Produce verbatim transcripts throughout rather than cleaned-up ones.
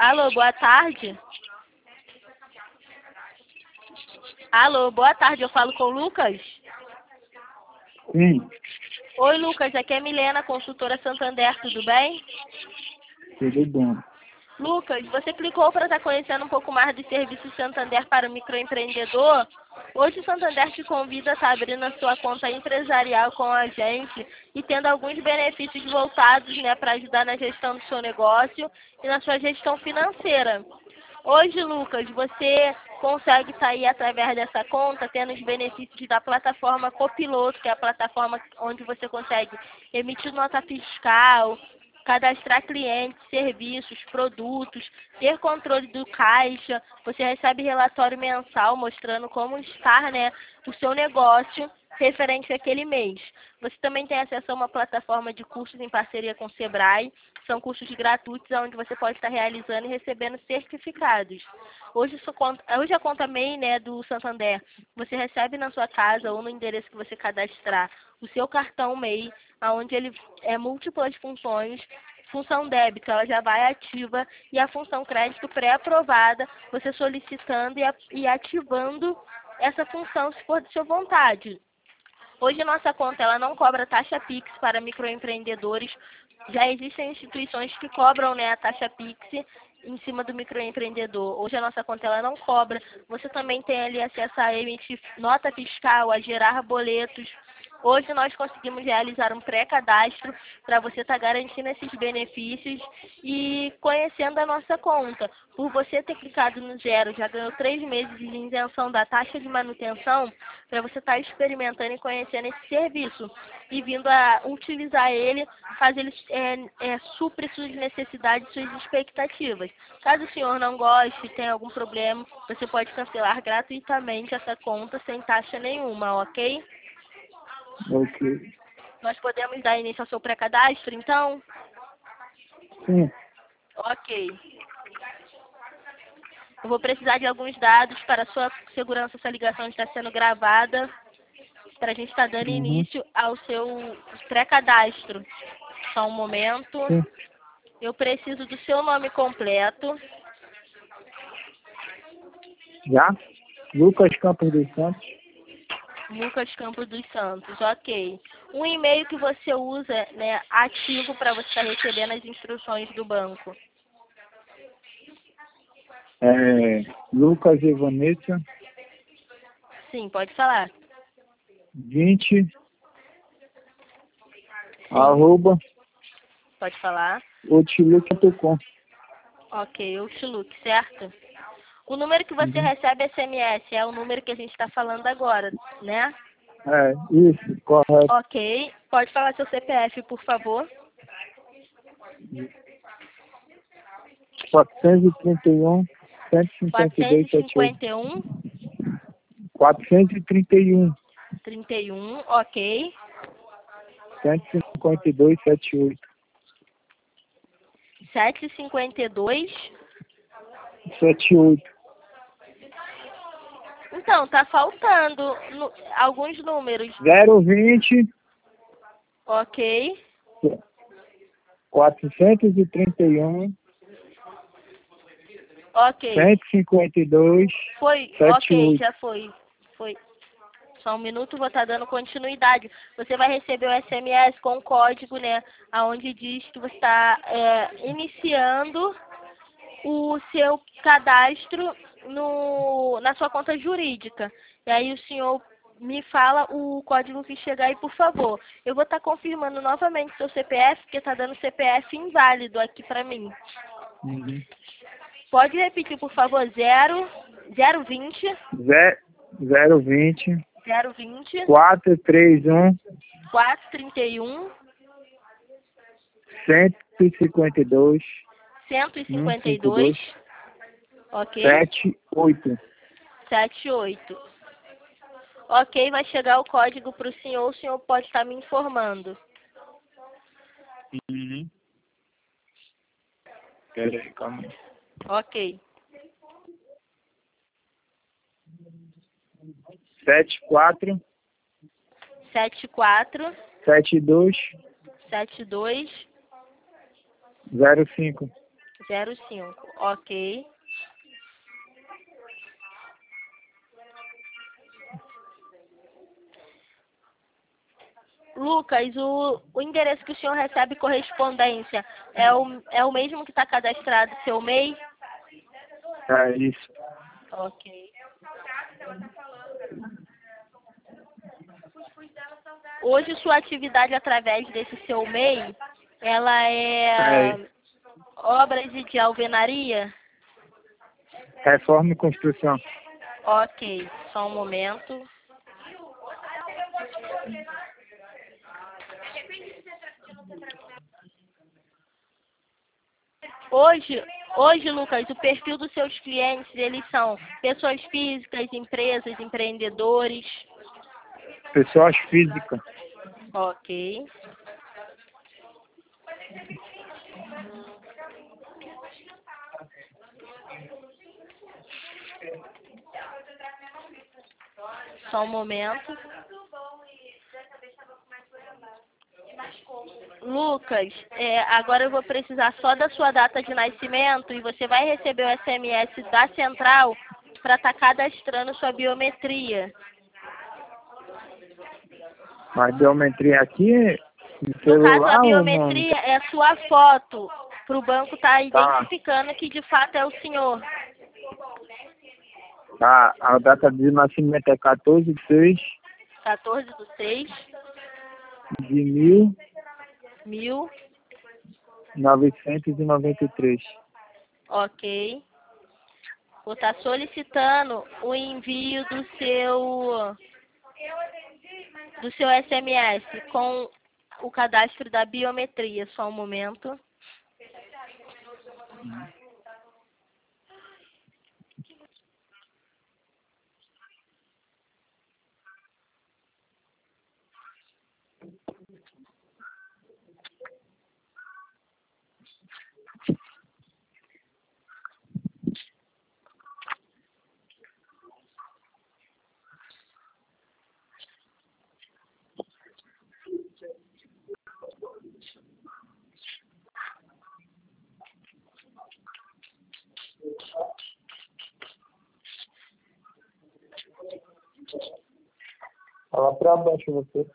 Alô, boa tarde. Alô, boa tarde, eu falo com o Lucas? Sim, Oi, Lucas, aqui é Milena, consultora Santander, tudo bem? tudo bom. Lucas, você clicou para estar conhecendo um pouco mais dos serviços Santander para o microempreendedor? Hoje o Santander te convida a estar abrindo a sua conta empresarial com a gente e tendo alguns benefícios voltados, né, para ajudar na gestão do seu negócio e na sua gestão financeira. Hoje, Lucas, você consegue sair através dessa conta tendo os benefícios da plataforma Copiloto, que é a plataforma onde você consegue emitir nota fiscal, cadastrar clientes, serviços, produtos, ter controle do caixa, você recebe relatório mensal mostrando como está, né, o seu negócio referente àquele mês. Você também tem acesso a uma plataforma de cursos em parceria com o Sebrae, são cursos gratuitos onde você pode estar realizando e recebendo certificados. Hoje, sua conta, hoje a conta M E I, né, do Santander, você recebe na sua casa ou no endereço que você cadastrar o seu cartão M E I, onde ele é múltiplas funções. Função débito, ela já vai ativa, e a função crédito pré-aprovada, você solicitando e, a, e ativando essa função se for de sua vontade. Hoje a nossa conta ela não cobra taxa Pix para microempreendedores. Já existem instituições que cobram, né, a taxa Pix em cima do microempreendedor. Hoje a nossa conta ela não cobra. Você também tem ali acesso a emitir nota fiscal, a gerar boletos. Hoje nós conseguimos realizar um pré-cadastro para você estar garantindo esses benefícios e conhecendo a nossa conta. Por você ter clicado no zero, já ganhou três meses de isenção da taxa de manutenção para você estar experimentando e conhecendo esse serviço e vindo a utilizar ele, fazer ele é, é, suprir suas necessidades, suas expectativas. Caso o senhor não goste, tenha algum problema, você pode cancelar gratuitamente essa conta sem taxa nenhuma, ok? Ok. Nós podemos dar início ao seu pré-cadastro, então? Sim, Ok. Eu vou precisar de alguns dados para a sua segurança. Essa ligação está sendo gravada para a gente estar dando uhum. início ao seu pré-cadastro. Só um momento. Sim. Eu preciso do seu nome completo. Já? Lucas Campos dos Santos. Lucas Campos dos Santos, ok. Um e-mail que você usa, né, ativo para você estar recebendo as instruções do banco. É, Lucas e Vanessa, Sim, pode falar. vinte, Sim, arroba, pode falar. outlook ponto com. Ok, Outlook, certo? O número que você Uhum. recebe S M S é o número que a gente está falando agora, né? É, isso, correto. Ok. Pode falar seu C P F, por favor. quatrocentos e trinta e um, cento e cinquenta e dois, quatrocentos e setenta e oito. cinquenta e um, quatrocentos e trinta e um, trinta e um, ok. cento e cinquenta e dois, setenta e oito. setecentos e cinquenta e dois. setenta e oito. Então, tá faltando no- alguns números. zero vinte, Ok. quatrocentos e trinta e um, Ok. cento e cinquenta e dois, Foi, setenta e ok, oito. já foi. Foi. Só um minuto, vou estar dando continuidade. Você vai receber o S M S com o código, né? Onde diz que você está é, iniciando o seu cadastro no, na sua conta jurídica. E aí o senhor me fala o código que chegar aí, por favor. Eu vou estar confirmando novamente seu C P F, porque está dando C P F inválido aqui para mim. Uhum. Pode repetir, por favor, zero, zero vinte, zero vinte, zero vinte, quatrocentos e trinta e um, quatrocentos e trinta e um, cento e cinquenta e dois, cento e cento e cinquenta e cinquenta e dois, dois, ok, setenta e oito. setenta e oito. Ok, vai chegar o código para o senhor, o senhor pode estar me informando. Uhum. Peraí, calma aí. Ok. sete quatro, Sete quatro, sete dois, sete dois, zero cinco. zero cinco, ok. Lucas, o, o endereço que o senhor recebe correspondência é o, é o mesmo que está cadastrado seu M E I? É isso. Ok. Hoje sua atividade através desse seu M E I, ela É é isso. obras e de alvenaria? Reforma e construção. Ok, só um momento. Hoje, hoje, Lucas, o perfil dos seus clientes, eles são pessoas físicas, empresas, empreendedores. Pessoas físicas. Ok. Só um momento. Lucas, é, agora eu vou precisar só da sua data de nascimento e você vai receber o S M S da central para estar cadastrando sua biometria. Mas biometria aqui, no No caso, a celular ou não? biometria é a sua foto, para o banco estar Tá. identificando que de fato é o senhor. Tá. A data de nascimento é quatorze de seis quatorze de seis de mil mil, novecentos e noventa e três. ok. Vou estar solicitando o envio do seu do seu S M S com o cadastro da biometria. Só um momento. Fala pra baixo você.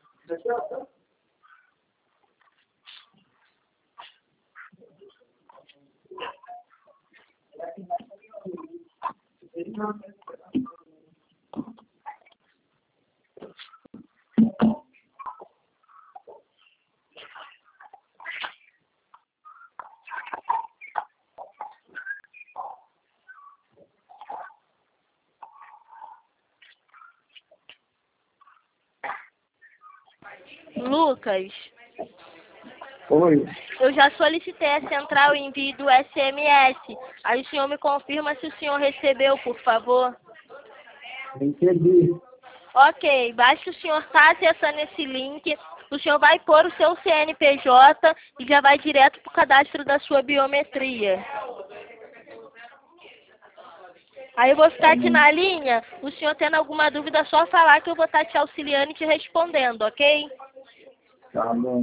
Lucas, Oi. eu já solicitei a central o envio do S M S. Aí o senhor me confirma se o senhor recebeu, por favor. Entendi. Ok, basta o senhor estar acessando esse link. O senhor vai pôr o seu C N P J e já vai direto para o cadastro da sua biometria. Aí eu vou ficar aqui na linha. O senhor tendo alguma dúvida, é só falar que eu vou estar te auxiliando e te respondendo, ok? Tá bom.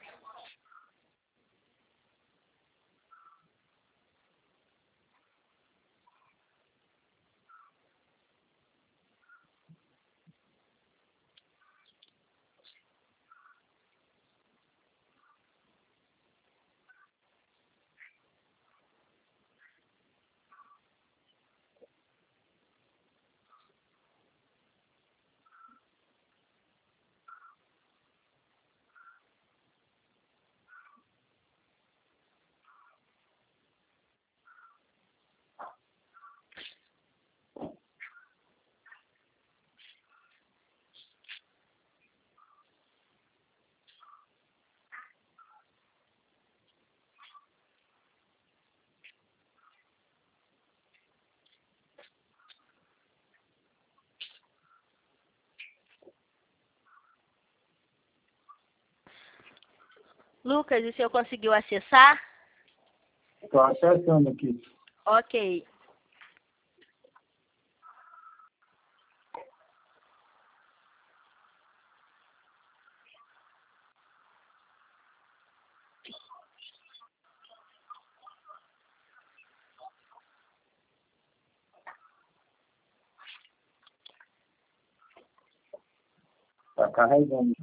Lucas, o senhor conseguiu acessar? Tô acessando aqui. Ok. carregando.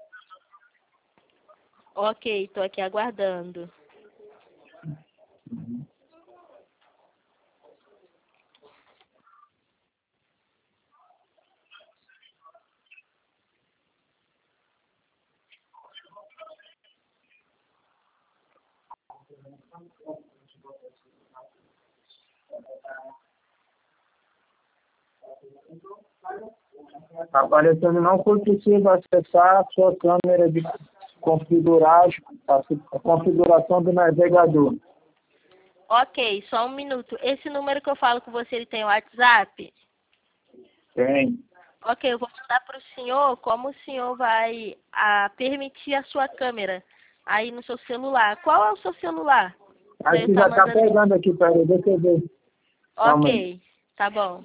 Ok, tô aqui aguardando. Uhum. Tá aparecendo não foi possível acessar a sua câmera de configurar a a configuração do navegador. Ok, só um minuto. Esse número que eu falo com você, ele tem WhatsApp? Tem. Ok, eu vou mandar para o senhor como o senhor vai a, permitir a sua câmera aí no seu celular. Qual é o seu celular? Pra eu Aqui tá já tá mandando... pegando aqui, peraí, deixa eu ver. Calma aí. Ok, tá bom.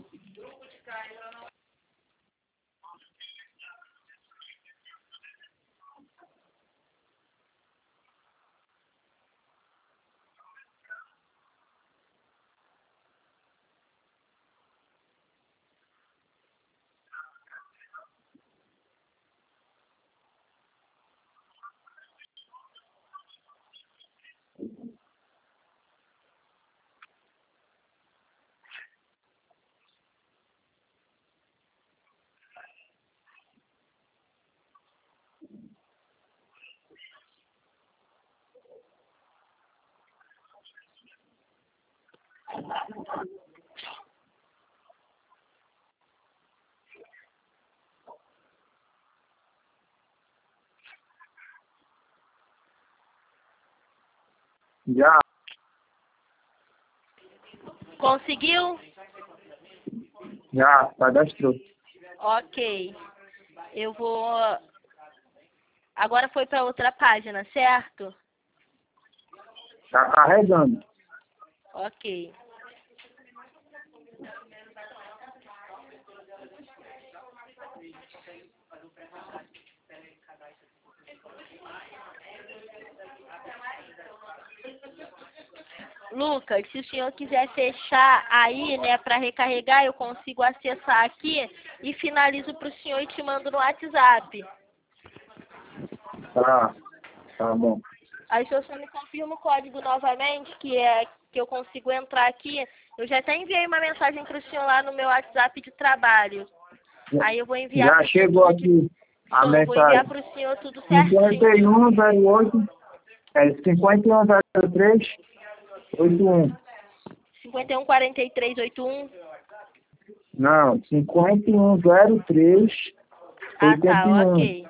Já, Conseguiu? já, cadastrou. Ok. Eu vou... Agora foi para outra página, certo? Tá carregando. Ok. Lucas, se o senhor quiser fechar aí, né, para recarregar, eu consigo acessar aqui e finalizo para o senhor e te mando no WhatsApp. Tá, tá bom. Aí o senhor só me confirma o código novamente, que é que eu consigo entrar aqui. Eu já até enviei uma mensagem para o senhor lá no meu WhatsApp de trabalho. Aí eu vou enviar Já para o senhor chegou tudo de... aqui a Show, vou enviar mensagem. para o senhor tudo cinquenta e certinho. um zero oito, é cinquenta e um zero três, oitenta e um. cinquenta e um quarenta e três oitenta e um. Não, cinquenta e um zero três, Ah, oitenta e tá, um. ok.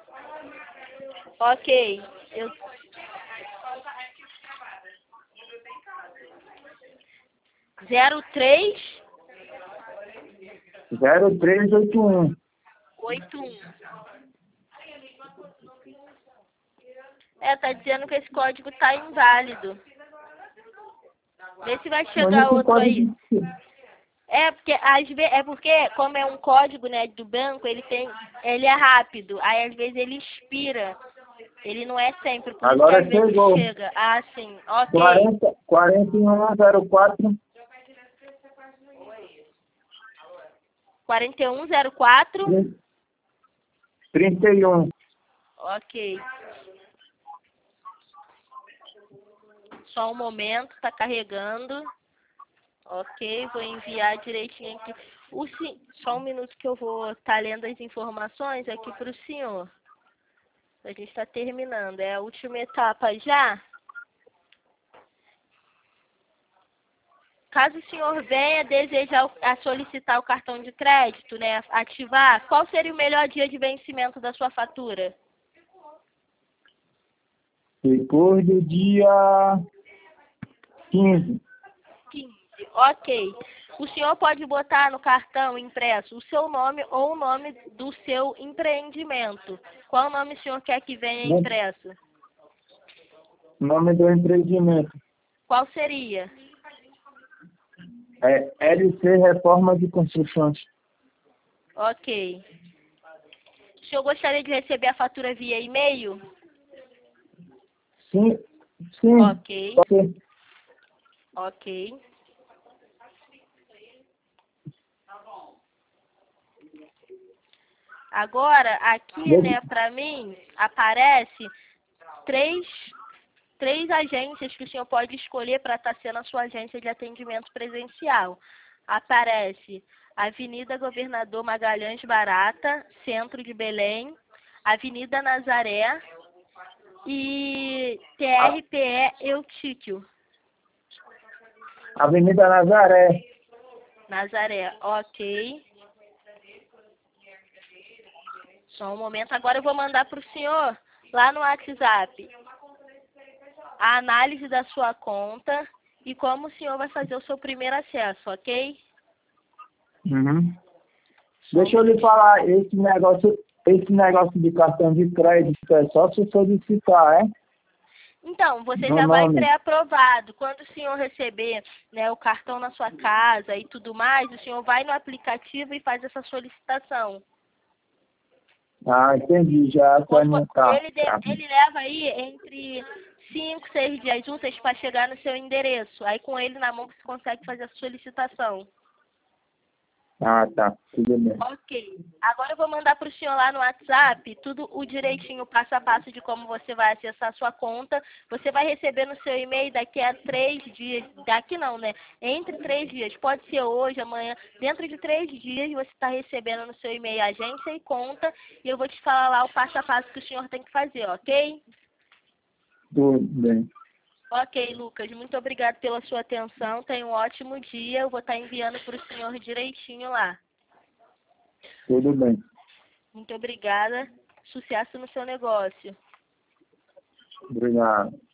Ok. Eu... zero três zero três oitenta e um. oitenta e um. É, tá dizendo que esse código tá inválido. Vê se vai Mas chegar esse outro aí. código. É porque às vezes, é porque como é um código, né, do banco, ele tem, ele é rápido. Aí às vezes ele expira. Ele não é sempre, por isso que Agora às vezes chegou. chega. Ah, sim. OK. quarenta, quarenta e um zero quatro. quarenta e um zero quatro. trinta e um. OK. Só um momento, tá carregando. Ok, vou enviar direitinho aqui. O, sim, só um minuto que eu vou estar tá lendo as informações aqui para o senhor. A gente está terminando, é a última etapa já. Caso o senhor venha desejar a solicitar o cartão de crédito, né, ativar, qual seria o melhor dia de vencimento da sua fatura? Depois do dia quinze. quinze. Ok. O senhor pode botar no cartão impresso o seu nome ou o nome do seu empreendimento. Qual nome o senhor quer que venha impresso? Nome do empreendimento. Qual seria? É L C Reforma de Construções. Ok. O senhor gostaria de receber a fatura via e-mail? Sim, sim. Ok. Ok. Ok. Agora, aqui, né, para mim, aparece três, três agências que o senhor pode escolher para estar sendo a sua agência de atendimento presencial. Aparece Avenida Governador Magalhães Barata, Centro de Belém, Avenida Nazaré e T R P E Eutíquio. Avenida Nazaré. Nazaré, ok. Só um momento. Agora eu vou mandar para o senhor, lá no WhatsApp, a análise da sua conta e como o senhor vai fazer o seu primeiro acesso, ok? Uhum. Deixa eu lhe falar, esse negócio, esse negócio de cartão de crédito é só se solicitar, é? Então, você No já vai nome. pré-aprovado. Quando o senhor receber, né, o cartão na sua casa e tudo mais, o senhor vai no aplicativo e faz essa solicitação. Ah, entendi, já só não tá. Ele, de- ele leva aí entre cinco, seis dias úteis para chegar no seu endereço. Aí com ele na mão você consegue fazer a solicitação. Ah, tá, tudo bem. Ok. Agora eu vou mandar para o senhor lá no WhatsApp tudo o direitinho, passo a passo de como você vai acessar a sua conta. Você vai receber no seu e-mail daqui a três dias. Daqui não, né? Entre três dias. Pode ser hoje, amanhã. Dentro de três dias você está recebendo no seu e-mail agência e conta. E eu vou te falar lá o passo a passo que o senhor tem que fazer, ok? Tudo bem. Ok, Lucas. Muito obrigado pela sua atenção. Tenha um ótimo dia. Eu vou estar enviando para o senhor direitinho lá. Tudo bem. Muito obrigada. Sucesso no seu negócio. Obrigado.